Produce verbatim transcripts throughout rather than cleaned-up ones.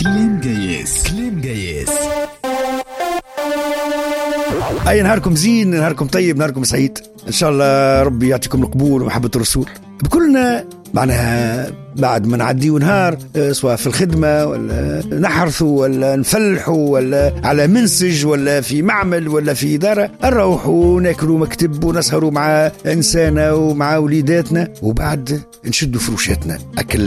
كلام جايز كلام جايز. أي نهاركم زين، نهاركم طيب، نهاركم سعيد إن شاء الله. ربي يعطيكم القبول ومحبة الرسول بكلنا. معناها بعد ما نعديو نهار سواء في الخدمة ولا نحرثوا ولا نفلحوا ولا على منسج ولا في معمل ولا في إدارة، نروحوا ناكلوا مكتب ونسهروا مع إنسانة ومع وليداتنا، وبعد نشدوا فروشاتنا. أكل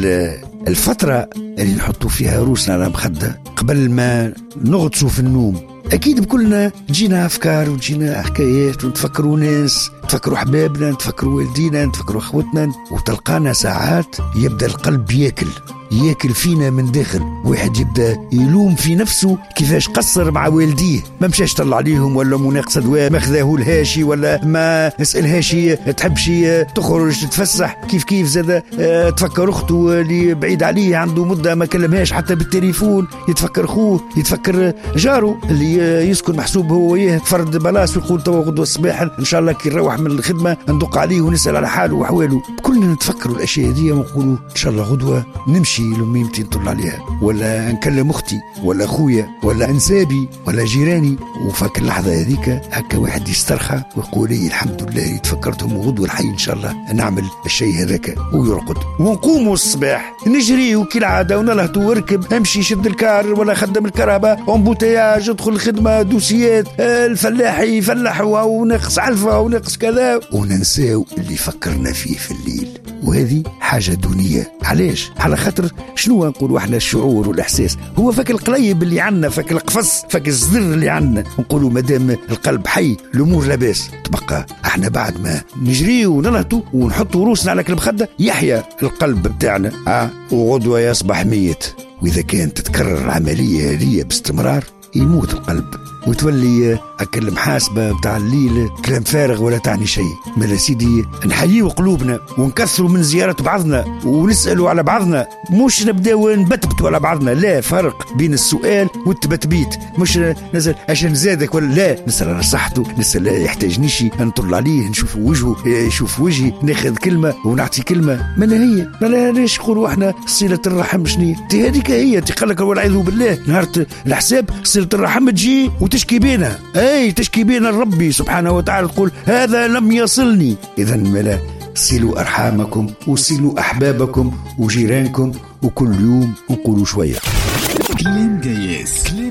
الفترة اللي نحطوا فيها روسنا على مخدة قبل ما نغطسوا في النوم، أكيد بكلنا تجينا أفكار وتجينا حكايات ونتفكروا ناس، نتفكروا حبابنا، نتفكروا والدينا، نتفكروا أخوتنا، وتلقانا ساعات يبدأ القلب ياكل ياكل فينا من داخل. واحد يبدأ يلوم في نفسه كيفاش قصر مع والديه، ما مشاش طلع عليهم، ولا مناقصة دواء ما خذاه الهاشي، ولا ما نسألهاشي تحبش تخرج تتفسح، كيف كيف زاد اه تفكر أخته اللي بعيد عليه عنده مدة ما كلمهاش حتى بالتليفون، يتفكر أخوه، يتفكر جاره اللي يسكن محسوب هو وياه فرد بلاس، ويقول توا غدوة الصباح إن شاء الله كي نروح من الخدمة ندق عليه ونسأل على حاله وحواله. كلنا نتفكروا الأشياء هذه ونقولوا إن شاء الله غدوة نمشي لميمتي نطلع عليها، ولا نكلم أختي ولا أخويا ولا أنسابي ولا جيراني. وفاك اللحظة هذيك هكا واحد يسترخى ويقول لي الحمد لله تفكرتهم، وغدوة الحي إن شاء الله نعمل الشيء هذاك، ويرقد. ونقوموا الصباح نجري وكل عادة ونلهتوا وركب امشي شد الكار ولا خدم الكرهبة امبوتياج ادخل الخدمة دوسيات الفلاح يفلح ونقص علفة ونقص كذا، وننساو اللي فكرنا فيه في الليل. وهذه حاجة دونية. علاش؟ على خاطر شنو نقولوا احنا الشعور والإحساس هو فاك القليب اللي عنا، فاك القفص، فاك الزر اللي عنا. نقولوا مادام القلب حي الأمور لاباس. تبقى احنا بعد ما نجري ونلهتوا ونحطوا روسنا على المخدة يحيا القلب بتاعنا اه وغدوة يصبح ميت. وإذا كانت تتكرر العملية هذه باستمرار يموت القلب، وتولي أكل محاسبة بتاع الليل كلام فارغ ولا تعني شيء. مالا سيدي نحييو قلوبنا ونكثروا من زيارة بعضنا ونسألوا على بعضنا، مش نبداو نبتبتوا على بعضنا. لا فرق بين السؤال والتبتبيت، مش نسأل عشان زادك ولا لا، نسأل على صحته، نسأل يحتاجنيش نطل عليه نشوف وجهه يشوف وجهي، ناخذ كلمة ونعطي كلمة. مالا هي مالا ليش نقولوا احنا صلة الرحم شنية تي هذيك هي تقلك والعياذ بالله. نهار الحساب صلة الرحم تجي وتشكي بينا، اي تشكي بينا ربي سبحانه وتعالى تقول هذا لم يصلني. اذا ملا صلوا ارحامكم وصلوا احبابكم وجيرانكم، وكل يوم نقولوا شويه. كلام جايز.